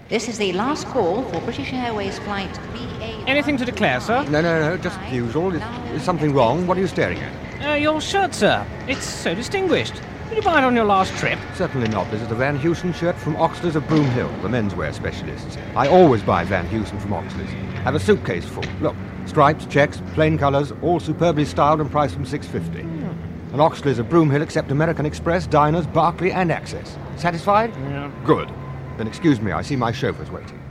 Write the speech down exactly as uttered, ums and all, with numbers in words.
This is the last call for British Airways flight B A... Anything to declare, sir? No, no, no, just the usual. Is, is something wrong? What are you staring at? Uh, your shirt, sir. It's so distinguished. Did you buy it on your last trip? Certainly not. This is a Van Heusen shirt from Oxley's of Broom Hill, the menswear specialists. I always buy Van Heusen from Oxley's. Have a suitcase full. Look, stripes, checks, plain colours, all superbly styled and priced from six pounds fifty. Mm. And Oxley's of Broom Hill accept American Express, Diners, Barclay and Access. Satisfied? Yeah. Good. Then excuse me, I see my chauffeur's waiting.